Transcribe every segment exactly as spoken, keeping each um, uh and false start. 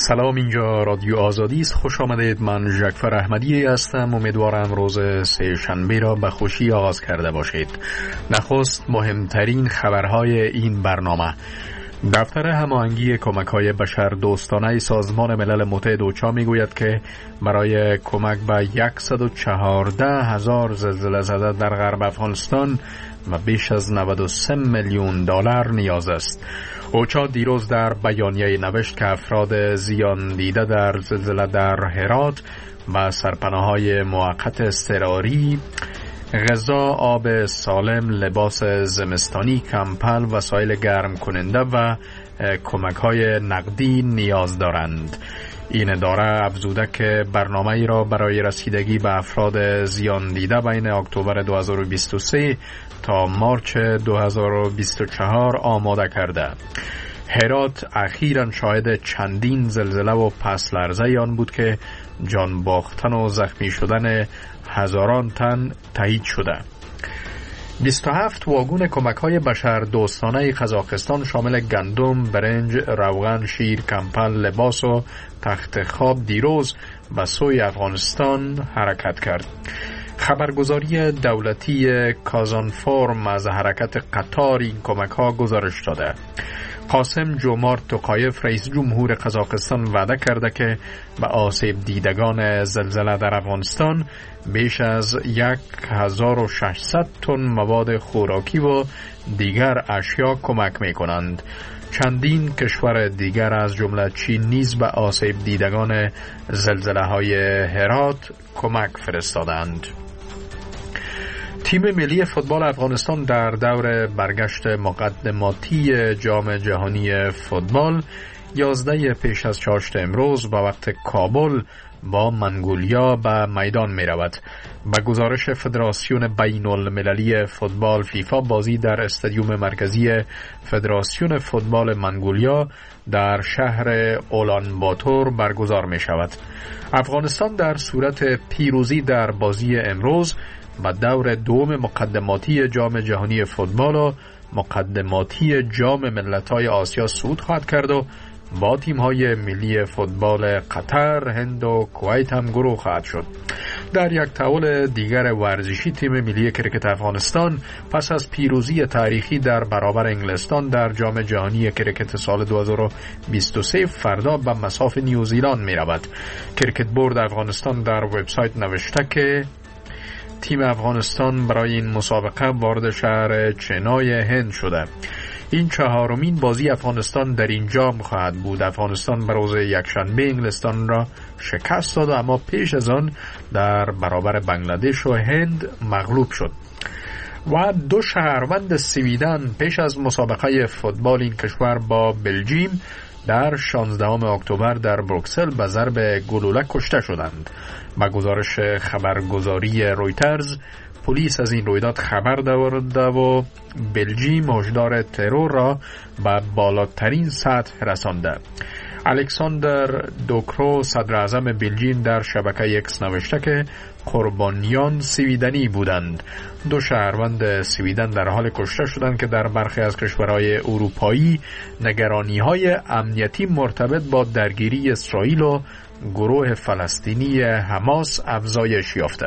سلام، اینجا رادیو آزادی است. خوش آمدید. من ژکفر احمدی هستم. امیدوارم روز سه شنبه را به خوشی آغاز کرده باشید. نخست مهمترین خبرهای این برنامه. دفتر هماهنگی کمک‌های بشردوستانه سازمان ملل متحد اوچا میگوید که برای کمک به صد و چهارده هزار زلزله زده در غرب افغانستان و بیش از نود و سه میلیون دلار نیاز است. اوچا دیروز در بیانیه نوشت که افراد زیان دیده در زلزله در هرات و سرپناه‌های موقت اضطراری غذا، آب سالم، لباس زمستانی، کمپل، وسایل گرم کننده و کمک‌های نقدی نیاز دارند. این اداره افزوده که برنامه ای را برای رسیدگی به افراد زیان دیده بین اکتبر دو هزار و بیست و سه تا مارچ دو هزار و بیست و چهار آماده کرده. هرات اخیراً شاهد چندین زلزله و پس لرزه آن بود که جان باختن و زخمی شدن هزاران تن تایید شده. بیست و هفت واگن کمک‌های بشردوستانه قزاقستان شامل گندم، برنج، روغن، شیر، کمپل، لباس و تخت خواب دیروز به سوی افغانستان حرکت کرد. خبرگزاری دولتی کازانفورم از حرکت قطار این کمک‌ها گزارش داده. قاسم جومارت توقایف رئیس جمهور قزاقستان وعده کرده که به آسیب دیدگان زلزله در افغانستان بیش از هزار و ششصد تن مواد خوراکی و دیگر اشیا کمک می کنند. چندین کشور دیگر از جمله چین نیز به آسیب دیدگان زلزله های هرات کمک فرستادند. تیم ملی فوتبال افغانستان در دور برگشت مقدماتی جام جهانی فوتبال یازده پیش از چاشت امروز با وقت کابل با منگولیا به میدان می رود. به گزارش فدراسیون بین المللی فوتبال فیفا، بازی در استادیوم مرکزی فدراسیون فوتبال منگولیا در شهر اولان باتور برگزار می شود. افغانستان در صورت پیروزی در بازی امروز و دور دوم مقدماتی جام جهانی فوتبال و مقدماتی جام ملت‌های آسیا صعود خواهد کرد و با تیم‌های ملی فوتبال قطر، هند و کویت هم گروه خواهد شد. در یک تول دیگر ورزشی، تیم ملی کرکت افغانستان پس از پیروزی تاریخی در برابر انگلستان در جام جهانی کرکت سال دو هزار و بیست و سه فردا به مصاف نیوزیلند می‌رود. کرکت بورد افغانستان در وبسایت نوشته که تیم افغانستان برای این مسابقه وارد شهر چنای هند شده. این چهارمین بازی افغانستان در این جام خواهد بود. افغانستان به روز یکشنبه انگلستان را شکست داد، اما پیش از آن در برابر بنگلادش و هند مغلوب شد. و دو شهروند سویدن پیش از مسابقه فوتبال این کشور با بلژیم در شانزدهم اکتبر در بروکسل به ضرب گلوله کشته شدند. با گزارش خبرگزاری رویترز، پلیس از این رویداد خبر داده و بلژیم هشدار ترور را به بالاترین سطح رسانده. الکساندر دوکرو، صدر اعظم بلژیم، در شبکه اکس نوشته که قربانیان سویدنی بودند. دو شهروند سویدن در حال کشته شدند که در برخی از کشورهای اروپایی نگرانی‌های امنیتی مرتبط با درگیری اسرائیل و گروه فلسطینی حماس افزایش یافته.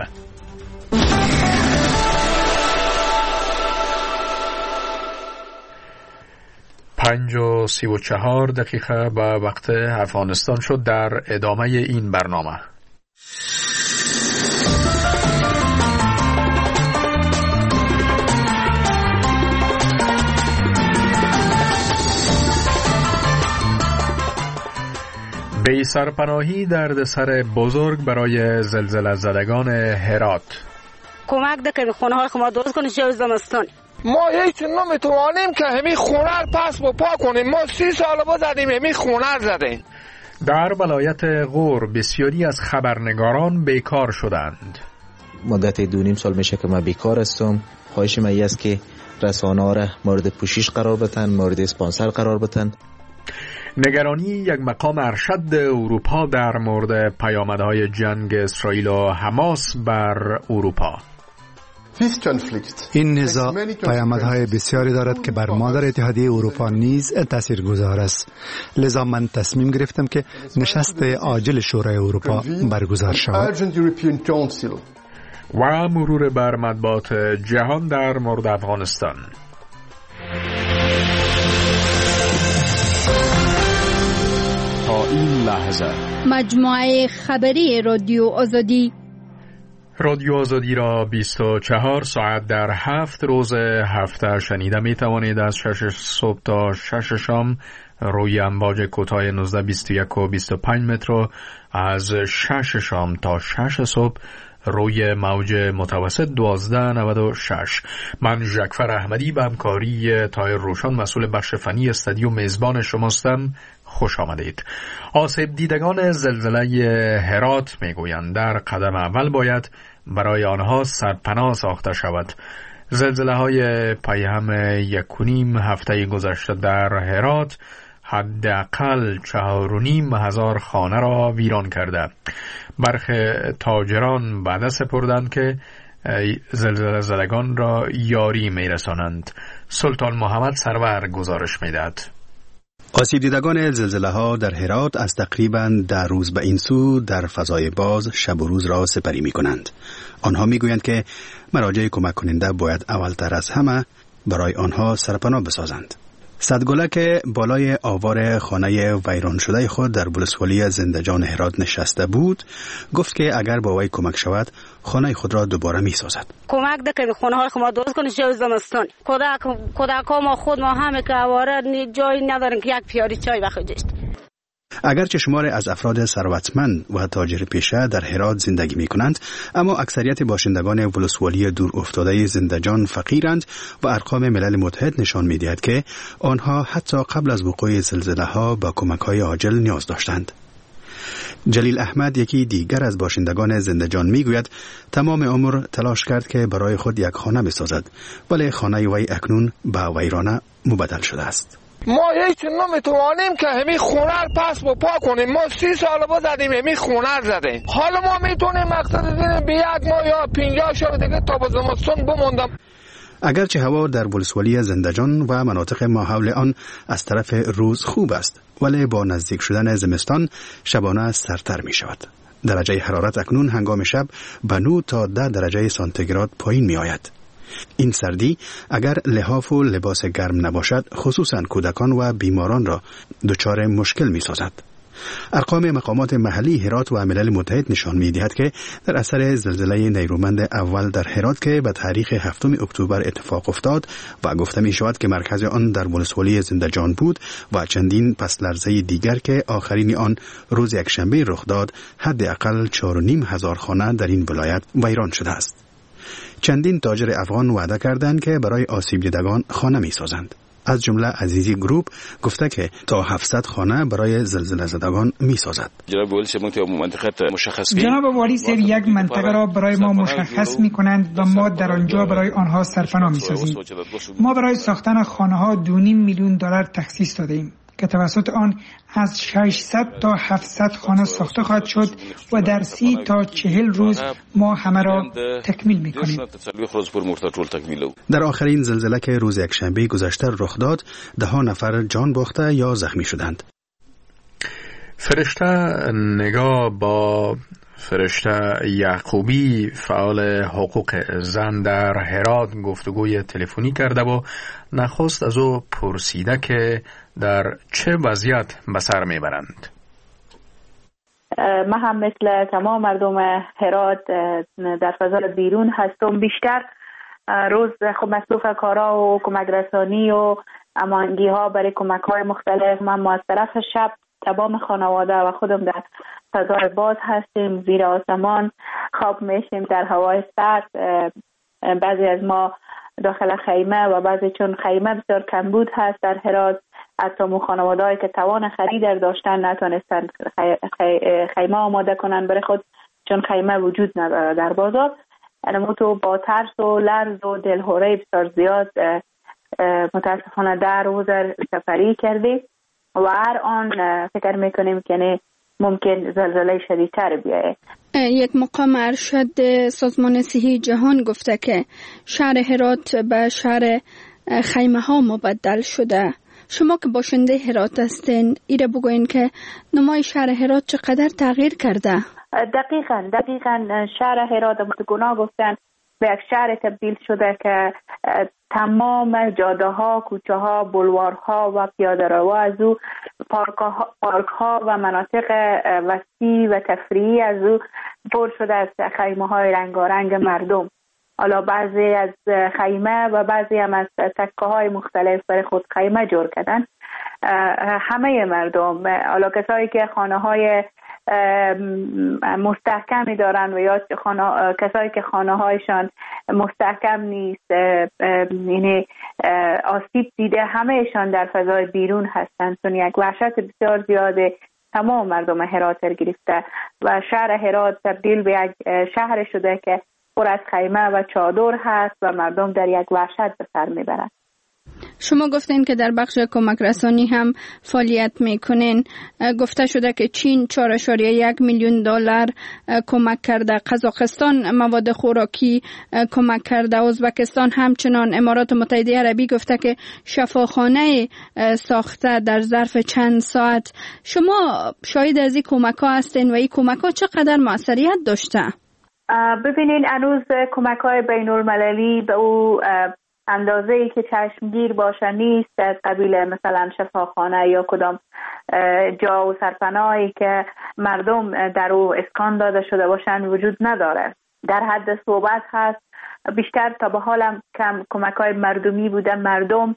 پنج و سی و چهار دقیقه به وقت افغانستان شد. در ادامه این برنامه بی سرپناهی دردسر بزرگ برای زلزله زدگان هرات. کمک دکه خونه های ما درست کنید شب زمستان. ما هیچ نمیتوانیم که همین خونه رو پس بپا کنیم. ما سی سال با زدیم همین خونه رو زدیم. در ولایت غور بسیاری از خبرنگاران بیکار شدند. مدت دو نیم سال میشه که من بیکار هستم. خواهش من است که رسانه ها را مورد پوشش قرار بدن، مورد اسپانسر قرار بدن. نگرانی یک مقام ارشد اروپا در مورد پیامدهای جنگ اسرائیل و حماس بر اروپا. این نزاع پیامدهای بسیاری دارد که بر ما در اتحادیه اروپا نیز تاثیرگذار است. لذا من تصمیم گرفتم که نشست عاجل شورای اروپا برگزار شود. و مرور بر مطبوعات جهان در مورد افغانستان. تا این لحظه مجموعه خبری رادیو آزادی رادیو آزادی را بیست و چهار ساعت در هفت روز هفته شنیده می توانید. از شش صبح تا شش شام روی امواج کوتاه نوزده بیست و یک و بیست و پنج متر و از شش شام تا شش صبح روی موج متوسط دوازده نود و شش. من ژکفر احمدی به همکاری طاهر روشن مسئول بخش فنی استودیو میزبان شماستم. خوش آمدید. آسیب دیدگان زلزله هرات میگویند در قدم اول باید برای آنها سرپناه ساخته شود. زلزله های پیهم یک و نیم هفته گذشته در هرات حداقل چهار و نیم هزار خانه را ویران کرده. برخی تاجران بعد سپردند که زلزله زدگان را یاری میرسانند. سلطان محمد سرور گزارش میدهد. آسیب دیدگان زلزله ها در هرات از تقریباً ده روز به این سو در فضای باز شب و روز را سپری می کنند. آنها می گویند که مراجع کمک کننده باید اولتر از همه برای آنها سرپناه بسازند. صدگلک بالای آوار خانه ویران شده خود در ولسوالی زندجان هرات نشسته بود، گفت که اگر با وی کمک شود خانه خود را دوباره می سازد. کمک دکه خانه های ما درست کنه شو زمستان. کودک کودکا ما خود ما همه که آواره جایی ندارن که یک پیالی چای بخورید. اگرچه شمار از افراد ثروتمند و تاجر پیشه در هرات زندگی می کنند، اما اکثریت باشندگان ولسوالی دور افتاده زندجان فقیرند و ارقام ملل متحد نشان می دهد که آنها حتی قبل از وقوع زلزله ها با کمک های عاجل نیاز داشتند. جلیل احمد یکی دیگر از باشندگان زندجان می گوید تمام عمر تلاش کرد که برای خود یک خانه بسازد، ولی خانه وی اکنون به ویرانه مبدل شده است. ما هیچ نمیتوانیم که همین خونه رو پس با پا کنیم. ما سی سال با زدیم همین خونه رو زدیم. حالا ما میتونیم مقصد دینیم به یک ماه یا پینجاه شب دیگه تا با زمستان بموندم. اگرچه هوا در ولسوالی زندجان و مناطق ماحول آن از طرف روز خوب است، ولی با نزدیک شدن زمستان شبانه سردتر می شود. درجه حرارت اکنون هنگام شب به نه تا ده درجه سانتیگراد پایین می آید. این سردی اگر لحاف و لباس گرم نباشد، خصوصا کودکان و بیماران را دچار مشکل می سازد. ارقام مقامات محلی هرات و ملل متحد نشان می دهد که در اثر زلزله نیرومند اول در هرات که به تاریخ هفتم اکتبر اتفاق افتاد و گفته می شود که مرکز آن در ولسوالی زندجان بود و چندین پس لرزه دیگر که آخرین آن روز یکشنبه رخ داد، حداقل چهار و نیم هزار خانه در این ولایت ویران شده است. چندین تاجر افغان وعده کردند که برای آسیب دیدگان خانه می سازند. از جمله عزیزی گروپ گفته که تا هفتصد خانه برای زلزله زدگان می سازد. جناب والی سر یک منطقه را برای ما مشخص می کنند و ما در آنجا برای آنها سرپناه می سازیم. ما برای ساختن خانه ها دو نیم میلیون دلار تخصیص داده ایم که توسط آن از ششصد تا هفتصد خانه ساخته خواهد شد و در سی تا چهل روز ما همه را تکمیل می‌کنیم. در آخرین زلزله که روز یکشنبه گذشته رخ داد، ده ها نفر جان باخته یا زخمی شدند. فرشته نگاه با فرشته یعقوبی فعال حقوق زن در هرات گفتگوی تلفنی کرده و نخست از او پرسیده که در چه وضعیت به سر میبرند. من هم مثل تمام مردم هرات در فضای بیرون هستم. بیشتر روز خب مصروف کارا و کمک رسانی و امانگی ها برای کمک های مختلف. من از طرف شب تمام خانواده و خودم در فضای باز هستیم، زیر آسمان خواب میشیم در هوای سرد. بعضی از ما داخل خیمه و بعضی چون خیمه بسیار کمبود هست در هرات، حتی مو خانواده‌ای که توان خرید داشتن نتونستن خیمه آماده کنن برای خود چون خیمه وجود نداره در بازار. ما تو با ترس و لرز و دلهوره بسیار زیاد متاسفانه در روز سفری کردیم و هر آن فکر میکنیم که نه ممکن زلزله شدیدتر بیایه. یک مقام ارشد سازمان صحی جهان گفته که شهر هرات به شهر خیمه ها مبدل شده. شما که باشنده هرات هستین، ایره بگوین که نمای شهر هرات چقدر تغییر کرده؟ دقیقاً دقیقاً شهر هرات متگنا گفتن به یک شهر تبدیل شده که تمام جاده ها، کوچه ها، بلوارها و پیاده روها از او، پارک ها و مناطق وسیع و تفریحی از او پر شده از خیمه های رنگارنگ مردم. حالا بعضی از خیمه و بعضی هم از تکه های مختلف برای خود خیمه جور کردن. همه مردم، حالا کسایی که خانه های مستحکمی دارن و یا خانه، کسایی که خانه هایشان مستحکم نیست، یعنی آسیب دیده، همهشان در فضای بیرون هستند. چون یک وحشت بسیار زیاده تمام مردم هرات گرفته و شهر هرات تبدیل به یک شهر شده که پر از خیمه و چادر هست و مردم در یک وحشت به سر میبرند. شما گفتین که در بخش کمک رسانی هم فعالیت میکنین. گفته شده که چین چهار ممیز یک میلیون دلار کمک کرده، قزاقستان مواد خوراکی کمک کرده، ازبکستان همچنان. امارات متحده عربی گفته که شفاخانه ساخته در ظرف چند ساعت. شما شاهد از این کمک ها هستین و این کمک ها چقدر موثریت داشته؟ ببینین هنوز کمک های بین المللی به او اندازه ای که چشمگیر باشه نیست، از قبیل مثلا شفاخانه یا کدام جا و سرپناهی که مردم در او اسکان داده شده باشن وجود نداره. در حد صحبت هست. بیشتر تا به حالم کم کمک های مردمی بوده. مردم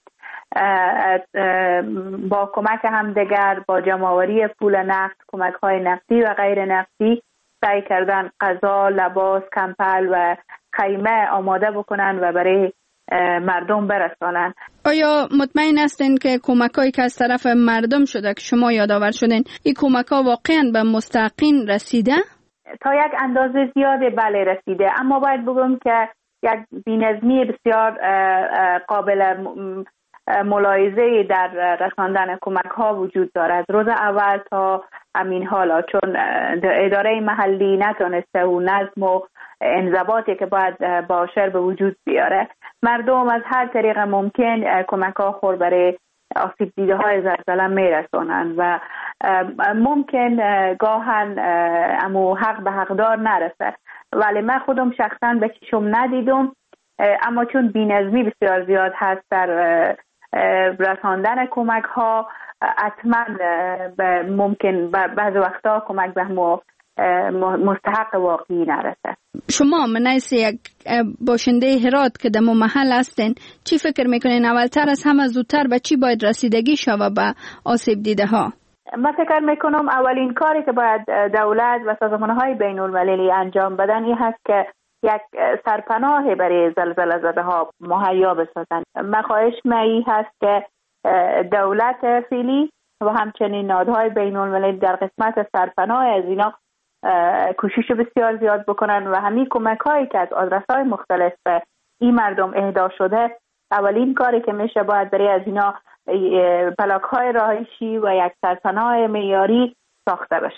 با کمک همدیگر، با جمع‌آوری پول نقد، کمک های نقدی و غیر نقدی سعی کردن غذا، لباس، کمپل و خیمه آماده بکنن و برای مردم برسانن. آیا مطمئن هستین که کمکایی که از طرف مردم شده که شما یادآور شدین، این کمک‌ها واقعاً به مستحقین رسیده؟ تا یک اندازه زیاده بله رسیده، اما باید بگم که یک بی‌نظمی بسیار قابل ملاحظه در رساندن کمک‌ها وجود داره. از روز اول تا همین حالا، چون اداره محلی نتونسته و نظم و انضباطی که باید باشه به وجود بیاره. مردم از هر طریق ممکن کمک‌ها خور برای آسیب دیده های زلزله میرسونن و ممکن گاهن امو حق به حقدار نرسه، ولی من خودم شخصا به چشم ندیدم، اما چون بی‌نظمی بسیار زیاد هست در رساندن کمک ها، حتما ممکن بعض وقتا کمک به مو مستحق واقعی نرسه. شما منیس یک باشنده هرات که در محل هستین، چی فکر میکنین اولتر از همه زودتر به چی باید رسیدگی شوه به آسیب دیده ها؟ من فکر میکنم اولین کاری که باید دولت و سازمان‌های بین المللی انجام بدن این هست که یک سرپناه برای زلزله زده ها مهیا بسازن. من خواهش من هست که دولت فعلی و همچنین نهادهای بین المللی در قسمت سرپناه از اینا کوشش بسیار زیاد بکنن و همین کمک هایی که از آدرس‌های مختلف به این مردم اهدا شده، اولین کاری که میشه باید برای از اینا بلاک های رهایشی و یک سرپناه معیاری ساخته بشه.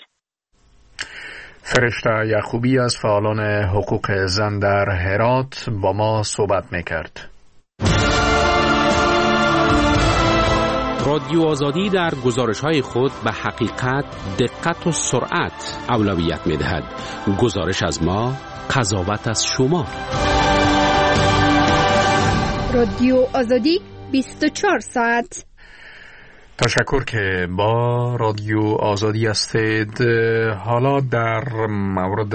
فرشته یعقوبی از فعالان حقوق زن در هرات با ما صحبت میکرد. رادیو آزادی در گزارش‌های خود به حقیقت، دقت و سرعت اولویت می‌دهد. گزارش از ما، قضاوت از شما. رادیو آزادی بیست و چهار ساعت. تشکر که با رادیو آزادی هستید. حالا در مورد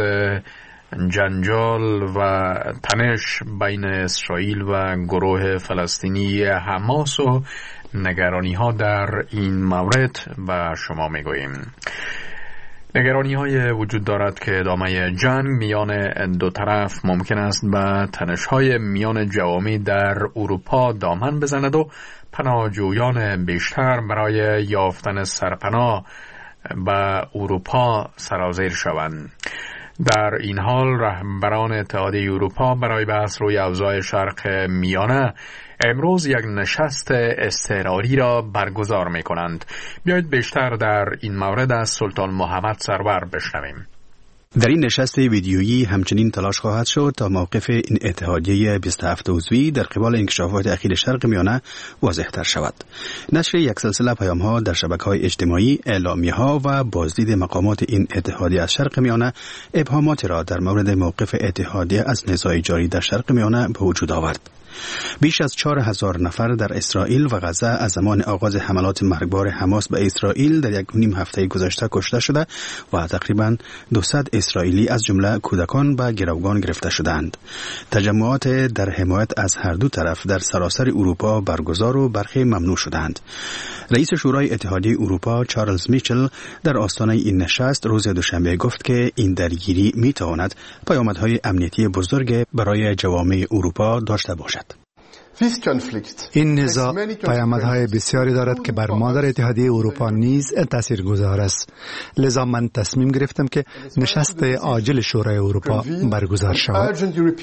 جنجال و تنش بین اسرائیل و گروه فلسطینی حماس و نگرانی ها در این مورد به شما میگوییم. نگرانی های وجود دارد که ادامه جنگ میان دو طرف ممکن است به تنش های میان جوامع در اروپا دامن بزند و پناهجویان بیشتر برای یافتن سرپناه به اروپا سرازیر شوند. در این حال رهبران اتحادیه اروپا برای بحث روی اوضاع شرق میانه امروز یک نشست اضطراری را برگزار می کنند. بیایید بیشتر در این مورد از سلطان محمد سرور بشنویم. در این نشست ویدیویی همچنین تلاش خواهد شد تا موقف این اتحادیه بیست و هفت عضوی در قبال انکشافات اخیر شرق میانه واضح تر شود. نشر یک سلسله پیام‌ها در شبکه‌های اجتماعی، اعلامیه‌ها و بازدید مقامات این اتحادیه از شرق میانه ابهامات را در مورد موقف اتحادیه از نزاع جاری در شرق میانه به وجود آورد. بیش از چهار هزار نفر در اسرائیل و غزه از زمان آغاز حملات مرگبار حماس به اسرائیل در یک نیم هفته گذشته کشته شده و تقریباً دویست اسرائیلی از جمله کودکان به گروگان گرفته شدند. تجمعات در حمایت از هر دو طرف در سراسر اروپا برگزار و برخی ممنوع شدند. رئیس شورای اتحادیه اروپا چارلز میچل در آستانه این نشست روز دوشنبه گفت که این درگیری میتواند پیامدهای امنیتی بزرگ برای جوامع اروپا داشته باشد. این نزاع پیامدهای بسیاری دارد که بر ما در اتحادیه اروپا نیز تاثیرگذار است. لذا من تصمیم گرفتم که نشست عاجل شورای اروپا برگزار شود.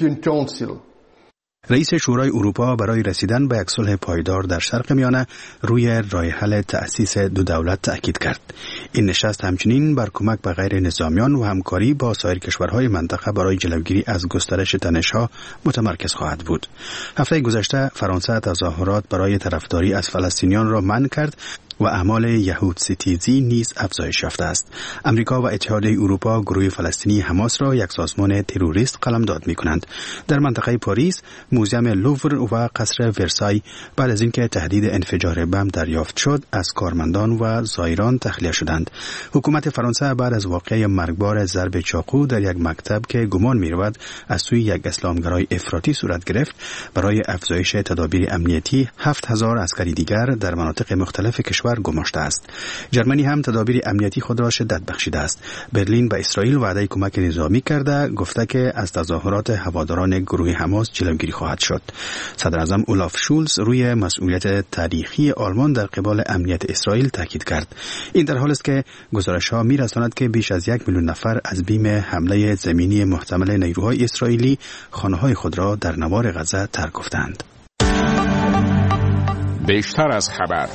رئیس شورای اروپا برای رسیدن به یک صلح پایدار در شرق میانه روی راه حل تأسیس دو دولت تأکید کرد. این نشست همچنین بر کمک به غیر نظامیان و همکاری با سایر کشورهای منطقه برای جلوگیری از گسترش تنش‌ها متمرکز خواهد بود. هفته گذشته فرانسه تظاهرات برای طرفداری از فلسطینیان را منع کرد و اعمال یهود ستیزی نیز افزایش یافته است. امریکا و اتحادیه اروپا گروه فلسطینی حماس را یک سازمان تروریست قلمداد می‌کنند. در منطقه پاریس، موزیم لوور و قصر ورسای بعد از اینکه تهدید انفجار بم دریافت شد، از کارمندان و زائران تخلیه شدند. حکومت فرانسه بعد از واقعه مرگبار ضرب چاقو در یک مکتب که گمان می‌رود از سوی یک اسلامگرای افراطی صورت گرفت، برای افزایش تدابیر امنیتی هفت هزار عسکری دیگر در مناطق مختلف کشور گماشته است. جرمنی هم تدابیر امنیتی خود را شدت بخشیده است. برلین به اسرائیل وعده کمک نظامی کرده، گفته که از تظاهرات هواداران گروه حماس جلوگیری خواهد شد. صدر اعظم اولاف شولز روی مسئولیت تاریخی آلمان در قبال امنیت اسرائیل تاکید کرد. این در حالی است که گزارش‌ها می‌رساند که بیش از یک میلیون نفر از بیم حمله زمینی محتمل نیروهای اسرائیلی خانه‌های خود را در نوار غزه ترک گفتند. بیشتر از خبر.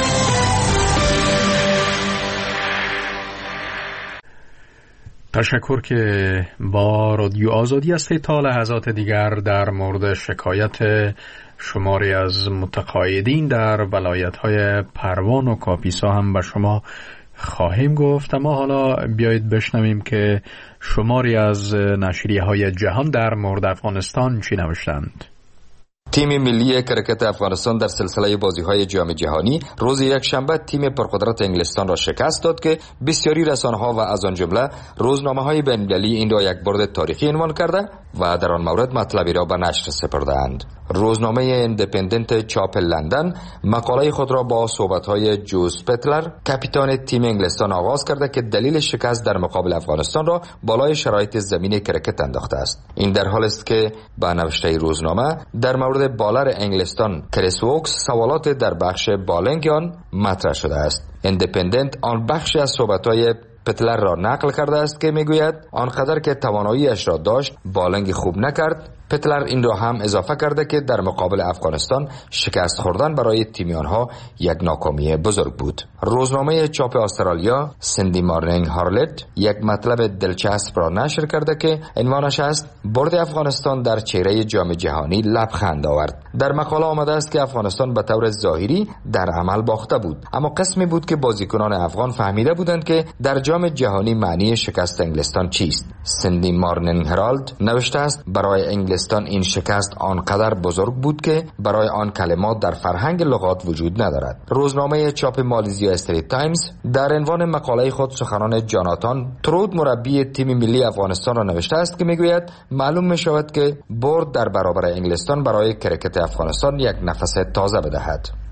تشکر که با رادیو آزادی هستید. تا لحظات دیگر در مورد شکایت شماری از متقاعدین در ولایت‌های پروان و کاپیسا هم به شما خواهیم گفت. اما حالا بیایید بشنویم که شماری از نشریه‌های جهان در مورد افغانستان چی نوشتند. تیم ملی کرکت افغانستان در سلسله بازی‌های جام جهانی روز یکشنبه تیم پرقدرت انگلستان را شکست داد که بسیاری رسانه‌ها و از آن جمله روزنامه‌های بین‌المللی این را یک برد تاریخی عنوان کرده و در آن مورد مطلبی را به نشر سپرده‌اند. روزنامه ایندیپندنت چاپ لندن مقاله خود را با صحبت‌های جوز پتلر کاپیتان تیم انگلستان آغاز کرده که دلیل شکست در مقابل افغانستان را بالای شرایط زمین کرکت انداخته است. این در حالی است که به نوشته روزنامه در مورد بالر انگلستان کریس ووکس سوالات در بخش بالینگ آن مطرح شده است. ایندیپندنت آن بخشی از صحبت‌های پتلر را نقل کرده است که میگوید آنقدر که تواناییش را داشت بالنگ خوب نکرد. پتلر این را هم اضافه کرده که در مقابل افغانستان شکست خوردن برای تیم آنها یک ناکامی بزرگ بود. روزنامه چاپ استرالیا سندی مارنینگ هارلت یک مطلب دلچسب را نشر کرده که عنوانش است برد افغانستان در چهره جام جهانی لبخند آورد. در مقاله آمده است که افغانستان به طور ظاهری در عمل باخته بود، اما قسمی بود که بازیکنان افغان فهمیده بودند که در جام جهانی معنی شکست انگلستان چیست. سندی مارنینگ هرالد نوشته است برای انگلستان این شکست آنقدر بزرگ بود که برای آن کلمات در فرهنگ لغات وجود ندارد. روزنامه چاپ مالزیا استریت تایمز در عنوان مقاله خود سخنان جاناتان ترود مربی تیم ملی افغانستان را نوشته است که میگوید معلوم می شود که برد در برابر انگلستان برای کرکت افغانستان یک نفس تازه بدهد.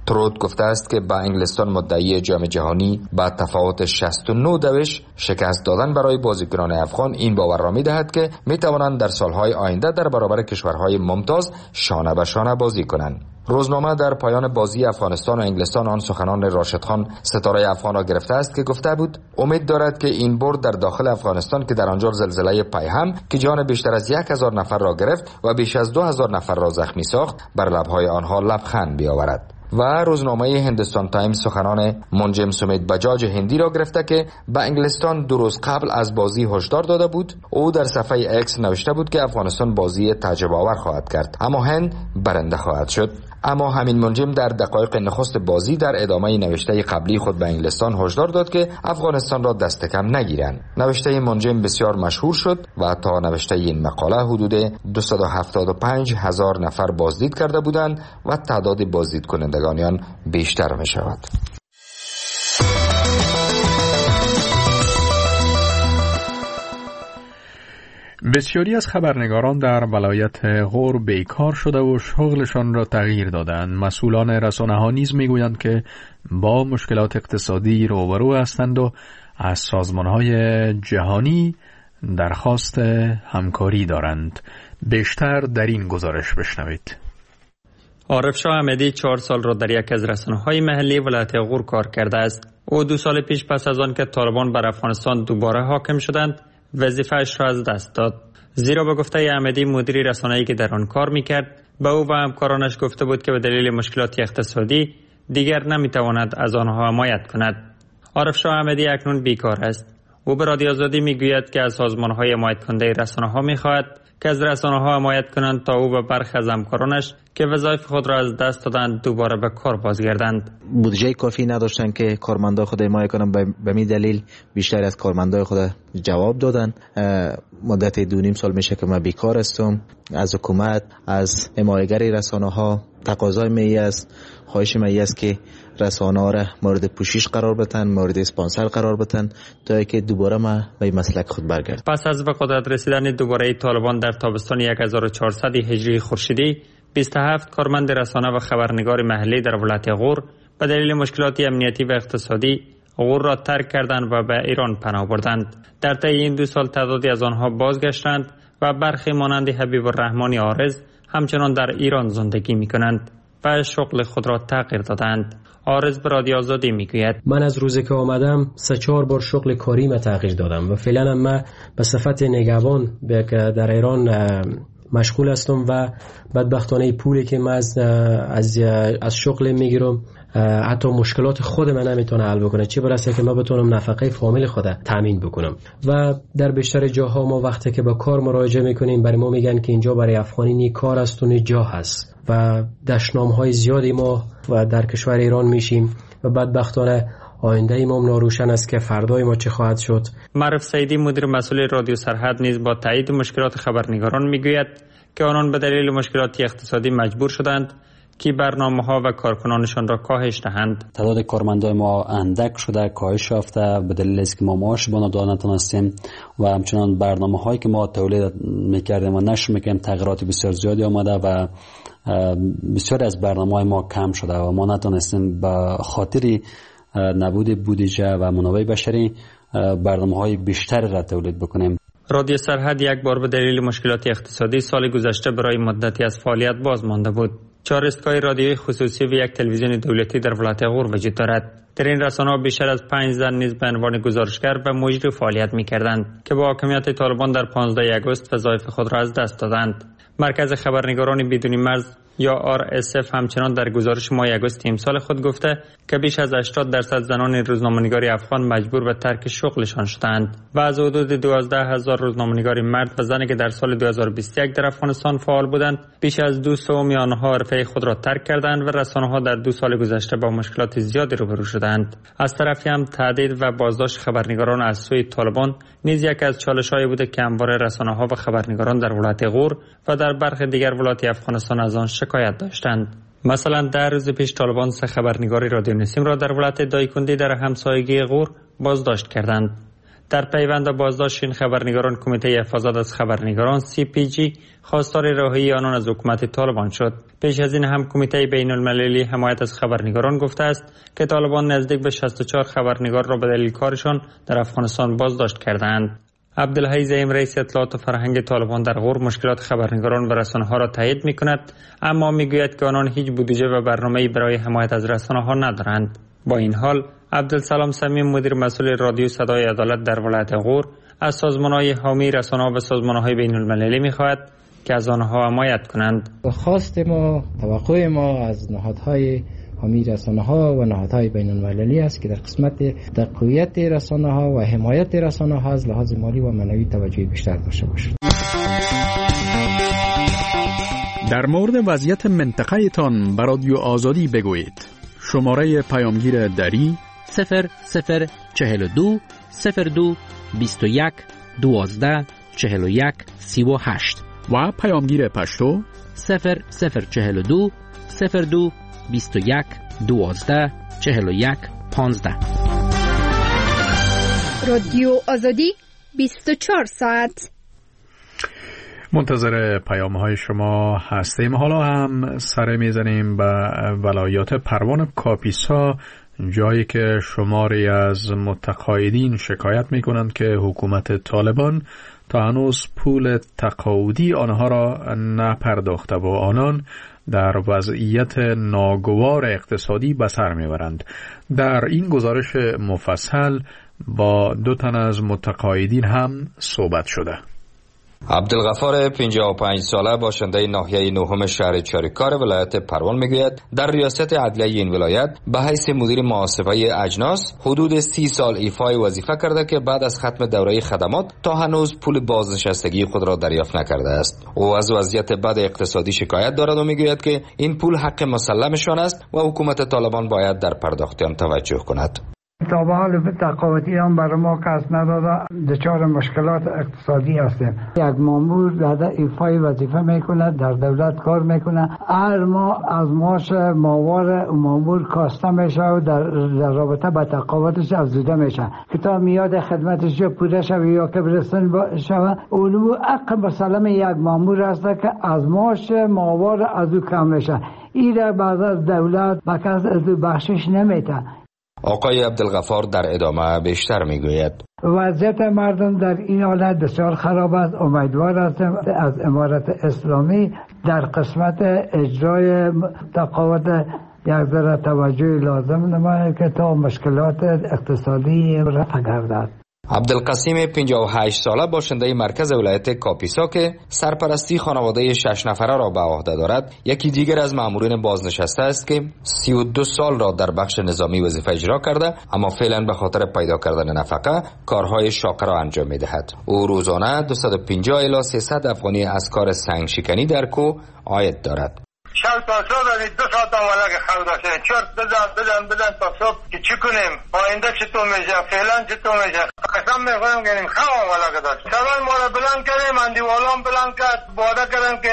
ترود گفته است که با انگلستان مدعی جام جهانی با تفاوت شصت و نه دوش شکست دادن برای بازیکنان افغان این باور را می‌دهد که می‌توانند در سالهای آینده در برابر کشورهای ممتاز شانه به شانه بازی کنند. روزنامه در پایان بازی افغانستان و انگلستان آن سخنان راشد خان ستاره افغان را گرفته است که گفته بود امید دارد که این برد در داخل افغانستان که در آنجا زلزله پیهم که جان بیشتر از یک هزار نفر را گرفت و بیش از دو هزار نفر را زخمی ساخت بر لب‌های آنها لبخند بیاورد. و روزنامه هندوستان تایمز سخنان منجم سمیت بجاج هندی را گرفته که به انگلستان دو روز قبل از بازی هشدار داده بود. او در صفحه اکس نوشته بود که افغانستان بازی تعجب آور خواهد کرد اما هند برنده خواهد شد. اما همین منجم در دقایق نخست بازی در ادامه نوشته قبلی خود به انگلستان هشدار داد که افغانستان را دست کم نگیرند. نوشته منجم بسیار مشهور شد و تا نوشته این مقاله حدود دویست و هفتاد و پنج هزار نفر بازدید کرده بودند و تعداد بازدید کنندگان بیشتر می شود. بسیاری از خبرنگاران در ولایت غور بیکار شده و شغلشان را تغییر دادند. مسئولان رسانه‌ها نیز میگویند که با مشکلات اقتصادی روبرو هستند و از سازمان‌های جهانی درخواست همکاری دارند. بیشتر در این گزارش بشنوید. عارف شاه احمدی چهار سال را در یک از رسانه‌های محلی ولایت غور کار کرده است. او دو سال پیش پس از آن که طالبان بر افغانستان دوباره حاکم شدند وظیفه‌اش را از دست داد. زیرا به گفته احمدی مدیر رسانه‌ای که در آن کار می‌کرد به او و همکارانش گفته بود که به دلیل مشکلات اقتصادی دیگر نمی‌تواند از آنها حمایت کند. عارف شاه احمدی اکنون بیکار است. او به رادیو آزادی می‌گوید که از سازمان‌های حمایت کننده رسانه‌ها می‌خواهد که از رسانه‌ها حمایت کنند تا او و برخی از همکارانش که وظایف خود را از دست دادند دوباره به کار بازگردند. بودجه کافی نداشتند که کارمندان خود حمایت کنند. به می دلیل بیشتر از کارمندان خود جواب دادند. مدت دو نیم سال میشه که من بیکار هستم. از حکومت، از حمایتگری رسانه‌ها تقاضای می است، خواهش می است که رسانه‌ها را مورد پوشش قرار بدن، مورد اسپانسر قرار بدن تا اینکه دوباره ما به مسلک خود برگردیم. پس از به قدرت رسیدن دوباره طالبان در تابستان هزار و چهارصد هجری خورشیدی بیست و هفت کارمند رسانه و خبرنگار محلی در ولایت غور به دلیل مشکلات امنیتی و اقتصادی غور را ترک کردند و به ایران پناه بردند. در طی این دو سال تعدادی از آنها بازگشتند و برخی مانند حبیب الرحمن عارض همچنان در ایران زندگی می‌کنند و شغل خود را تغییر دادند. عارض به رادیو آزادی میگوید من از روزی که آمدم سه چهار بار شغل کاری ما تغییر دادم و فعلا من به صفت نگهبان در ایران مشغول هستم و بدبختانه پولی که من از از از شغل میگیرم حتی مشکلات خود من نمیتونه حل بکنه، چه برسه که من بتونم نفقه فامیل خود تامین بکنم. و در بیشتر جاها ما وقتی که با کار مراجعه میکنیم برای ما میگن که اینجا برای افغانی نی کار است و نی جا هست و دشنامهای زیادی ما و در کشور ایران میشیم و بدبختانه آینده ما ناروشن است که فردای ما چه خواهد شد. معروف سیدی مدیر مسئول رادیو سرحد نیز با تایید مشکلات خبرنگاران میگوید که آنان به دلیل مشکلات اقتصادی مجبور شدند که برنامه‌ها و کارکنانشان را کاهش دهند. تعداد کارمندان ما اندک شده، کاهش یافته به دلیل اینکه ما معاش بالا نتونستیم و همچنان برنامه‌هایی که ما تولید می‌کردیم و نشر می‌کردیم تغییرات بسیار زیادی آمده و بسیاری از برنامه‌های ما کم شده و ما نتونستیم به خاطر نبود بودجه و منابع بشری برنامه‌های بیشتری را تولید بکنیم. رادیو سرحد یک بار به دلیل مشکلات اقتصادی سال گذشته برای مدتی از فعالیت باز مانده بود. چهار ایستگاه رادیویی خصوصی و یک تلویزیون دولتی در ولایت غور وجود دارد. در این رسانه‌ها بیشتر از پنج زن نیز به عنوان گزارشگر و مجری فعالیت می‌کردند که با حاکمیت طالبان در پانزده آگوست وظایف خود را از دست دادند. مرکز خبرنگاران بدون مرز یا آر اس اف همچنان در گزارش ماه آگوست امسال خود گفته که بیش از هشتاد درصد زنان روزنامه‌نگاری افغان مجبور به ترک شغلشان شدند و از حدود دوازده هزار روزنامه‌نگار مرد و زنی که در سال دو هزار و بیست و یک در افغانستان فعال بودند بیش از دو سوم آنها حرفه خود را ترک کردند و رسانه‌ها در دو سال گذشته با مشکلات زیادی روبرو شدند. از طرفی هم تهدید و بازداشت خبرنگاران از سوی طالبان نیز یک از چالش‌هایی بوده که همواره رسانه‌ها و خبرنگاران در ولایت غور و در برخی دیگر ولایات افغانستان از آن شکایت داشتند. مثلا در روز پیش طالبان سه خبرنگاری رادیو نسیم را در ولایت دایکندی در همسایگی غور بازداشت کردند. در پیوند بازداشت این خبرنگاران کمیته حفاظت از خبرنگاران سی پی جی خواستار رهایی آنان از حکومت طالبان شد. پیش از این هم کمیته بین المللی حمایت از خبرنگاران گفته است که طالبان نزدیک به شصت و چهار خبرنگار را به دلیل کارشان در افغانستان بازداشت کردند. عبدالحی زعیم رئیس اطلاعات و فرهنگ طالبان در غور مشکلات خبرنگاران و رسانه‌ها را تایید می‌کند، اما می‌گوید که آنان هیچ بودجه و برنامه‌ای برای حمایت از رسانه‌ها ندارند. با این حال عبدالسلام صمیم مدیر مسئول رادیو صدای عدالت در ولایت غور از سازمان‌های حامی رسانه‌ها و سازمان‌های بین‌المللی می‌خواهد که از آنها حمایت کنند. خواست ما، توقع ما از نهادهای حامی رسانه‌ها و نهادهای بین‌المللی است که در قسمت تقویت رسانه‌ها و حمایت رسانه‌ها از لحاظ مالی و معنوی توجه بیشتر داشته باشند. در مورد وضعیت منطقه تان به رادیو آزادی بگویید. شماره پیامگیر دری صفر صفر چهل و دو صفر دو بیست و یک دوازده چهل و یک سی و هشت و پیامگیر پشتو صفر صفر چهل و دو صفر دو بیست و یک دوازده چهل و یک پانزده. رادیو آزادی بیست و چهار ساعت. منتظر پیام های شما هستیم. حالا هم سر میزنیم به ولایت پروان کاپیسا، جایی که شماری از متقاعدین شکایت می کنند که حکومت طالبان تا هنوز پول تقاعدی آنها را نپرداخته و آنان در وضعیت ناگوار اقتصادی به سر میبرند. در این گزارش مفصل با دو تن از متقاعدین هم صحبت شده. عبدالغفار پنجاه و پنج ساله باشنده ناحیه نهم شهر چاریکار ولایت پروان میگوید در ریاست عدلیه این ولایت به حیث مدیر محاسبه اجناس حدود سی سال ایفای وظیفه کرده که بعد از ختم دوره خدمات تا هنوز پول بازنشستگی خود را دریافت نکرده است. او از وضعیت بد اقتصادی شکایت دارد و میگوید که این پول حق مسلمشان است و حکومت طالبان باید در پرداخت آن توجه کند. تا به حال تقاعدی هم برای ما کس نداده، دچار مشکلات اقتصادی هستیم. یک مامور در ایفای وظیفه میکنه، در دولت کار میکنه، هر ماه از معاش ماهوار مامور کاسته میشه و در, در رابطه با تقاعدش افزوده میشه که تا میاد خدمتش پوره شوه یا که برسن شوه. اونو حق مسلم یک مامور هست که از معاش ماهوار از او کم میشه. این را بعد از دولت به کس از او بخشش نمیده. آقای عبدالغفار در ادامه بیشتر میگوید وضعیت مردم در این حالت بسیار خراب است. امیدوار هستم از امارت اسلامی در قسمت اجرای تقاعد یک ذره توجه لازم نماید که تا مشکلات اقتصادی رفع گردد. عبدالقسیم پنجاه و هشت ساله باشنده مرکز ولایت کاپیسا که سرپرستی خانواده شش نفره را به عهده دارد، یکی دیگر از مامورین بازنشسته است که سی و دو سال را در بخش نظامی وظیفه اجرا کرده اما فعلا به خاطر پیدا کردن نفقه کارهای شاق را انجام می‌دهد. او روزانه دویست و پنجاه الی سیصد افغانی از کار سنگ شکنی در کوه عاید دارد. شب تا صبح دو ساعت اولا که خود داشتیم چرت بزن بزن بزن تا صبح که چی کنیم، آینده چطور میشه، فعلا چطور میشه. قسم میخورم که نیم خواه اولا که داشتیم سوال ما را بلند کردیم، اندیوالان بلند کرد، باده کردن که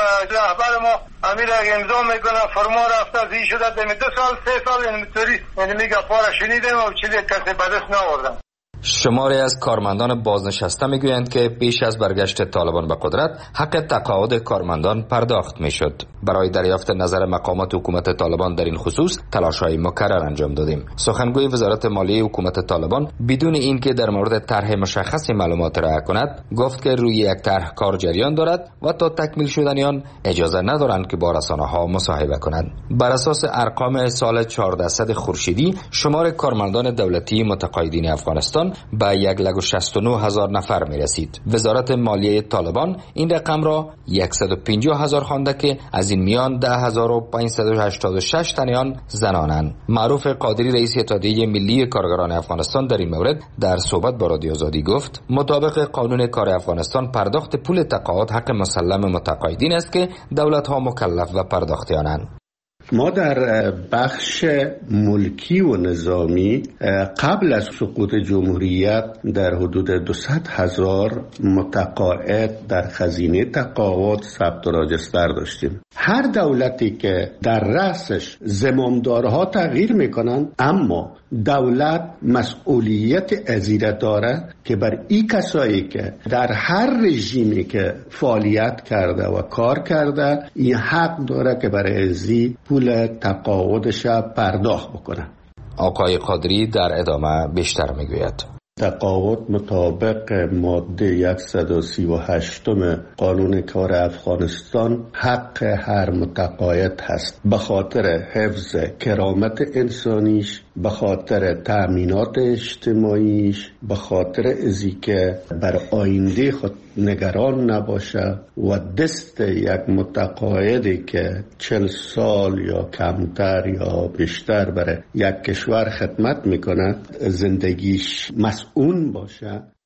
رهبر ما امیر اگه امضا میکنه فرما رفته زی شده دمی دو سال سه سال این میتوری یعنی میگه پارا شنیدیم و چیزی کسی بدست ناوردن. شماری از کارمندان بازنشسته میگویند که پیش از برگشت طالبان به قدرت حق تقاعد کارمندان پرداخت میشد. برای دریافت نظر مقامات حکومت طالبان در این خصوص تلاش‌های مکرر انجام دادیم. سخنگوی وزارت مالیه حکومت طالبان بدون اینکه در مورد طرح مشخصی معلومات ارائه کند گفت که روی یک طرح کار جریان دارد و تا تکمیل شدن آن اجازه ندارند که با رسانه‌ها مصاحبه کنند. بر اساس ارقام سال چهاردهصد خورشیدی شمار کارمندان دولتی متقاعدین افغانستان به یک لک و شصت و نه هزار نفر می رسید. وزارت مالیه طالبان این رقم را صد و پنجاه هزار خوانده که از این میان ده هزار و پانصد و هشتاد و شش تن آن زنانند. معروف قادری رئیس اتحادیه ملی کارگران افغانستان در این مورد در صحبت با رادیو آزادی گفت مطابق قانون کار افغانستان پرداخت پول تقاعد حق مسلم متقاعدین است که دولت ها مکلف و پرداخت آنند. ما در بخش ملکی و نظامی قبل از سقوط جمهوریت در حدود دویست هزار متقاعد در خزینه تقاعد ثبت و راجستر داشتیم. هر دولتی که در رأسش زمامدارها تغییر میکنن اما دولت مسئولیت ازیره داره که بر این کسایی که در هر رژیمی که فعالیت کرده و کار کرده این حق داره که برای ازی پول تقاعدش پرداخت بکنه. آقای قادری در ادامه بیشتر میگوید. تقاعد مطابق ماده صد و سی و هشت قانون کار افغانستان حق هر متقاعد هست، به خاطر حفظ کرامت انسانیش، به خاطر تأمینات اجتماعیش، به خاطر ازی که بر آینده خود نگران نباشه و دست یک متقاعدی که چل سال یا کمتر یا بیشتر برای یک کشور خدمت میکنه زندگیش مسئول باشه.